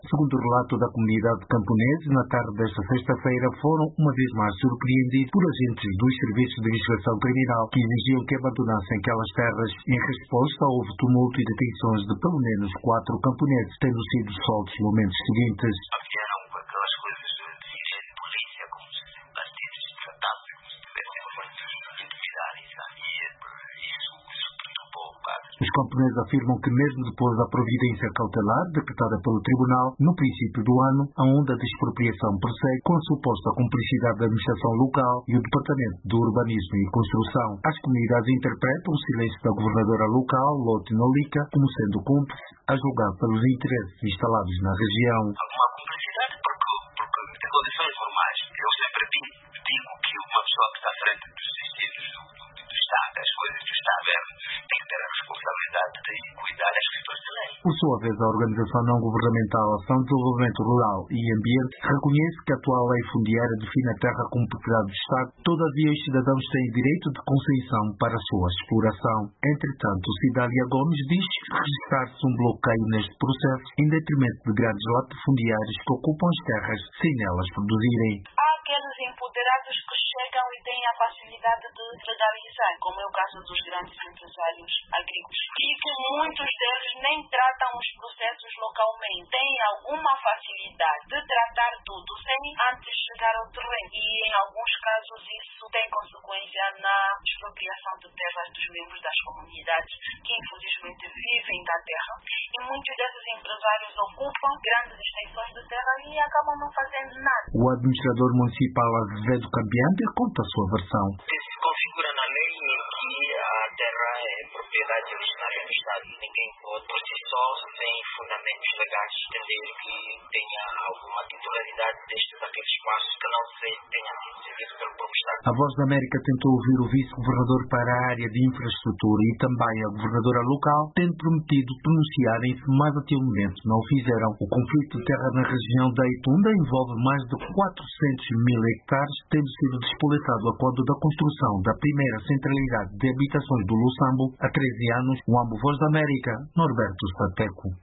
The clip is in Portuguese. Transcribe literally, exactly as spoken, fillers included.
Segundo o relato da comunidade camponesa, na tarde desta sexta-feira foram uma vez mais surpreendidos por agentes dos serviços de investigação criminal que exigiam que abandonassem aquelas terras. Em resposta, houve tumulto e detenções de pelo menos quatro camponeses, tendo sido soltos nos momentos seguintes. Vieram com aquelas coisas de dirigir polícia, como se bandidos tratassem, como se tivessem muitos intimidades, e isso, isso perturbou um bocado. Os camponeses afirmam que mesmo depois da providência cautelar decretada pelo tribunal no princípio do ano, a onda de expropriação prossegue com a suposta cumplicidade da administração local e o Departamento do Urbanismo e Construção. As comunidades interpretam o silêncio da governadora local, Lotte Nolica, como sendo cúmplice a julgar pelos interesses instalados na região. Alguma cumplicidade porque, porque em condições normais, eu sempre digo, digo que uma pessoa que está à frente dos destinos do, do, do Estado, as coisas do Estado, tem que ter a responsabilidade de cuidar das questões de lei. Por sua vez, a organização não-governamental Ação de Desenvolvimento Rural e Ambiente reconhece que a atual lei fundiária define a terra como propriedade do Estado, todavia os cidadãos têm direito de concessão para a sua exploração. Entretanto, Cidália Gomes diz registrar-se um bloqueio neste processo em detrimento de grandes latifundiários que ocupam as terras sem nelas produzirem. Há aqueles empoderados que chegam e têm a facilidade de legalizar, como é o caso dos grandes empresários agrícolas, e que muitos deles nem tratam os processos localmente, têm alguma facilidade de tratar tudo sem antes chegar ao terreno, e em alguns casos isso tem consequência na expropriação de terras dos membros das comunidades que infelizmente vivem da terra, e muitos desses empresários ocupam grandes extensões de terra e acabam não fazendo nada. O administrador municipal Azevedo Cambiante conta a sua versão. Se configura na lei que a terra é propriedade originária do Estado e ninguém pode, por si só, sem fundamentos legais, entender que tenha alguma titularidade destes aqueles espaços que não se tenha sido cedido pelo próprio Estado. A Voz da América tentou ouvir o vice-governador para a área de infraestrutura e também a governadora local, tendo prometido pronunciarem-se, mas até o momento não o fizeram. O conflito de terra na região da Itunda envolve mais de quatrocentos mil hectares, tendo sido despoletado a quando da construção da primeira centralidade de habitações do Luçambo há treze anos. O Ambo Voz da América, Norberto Sateco.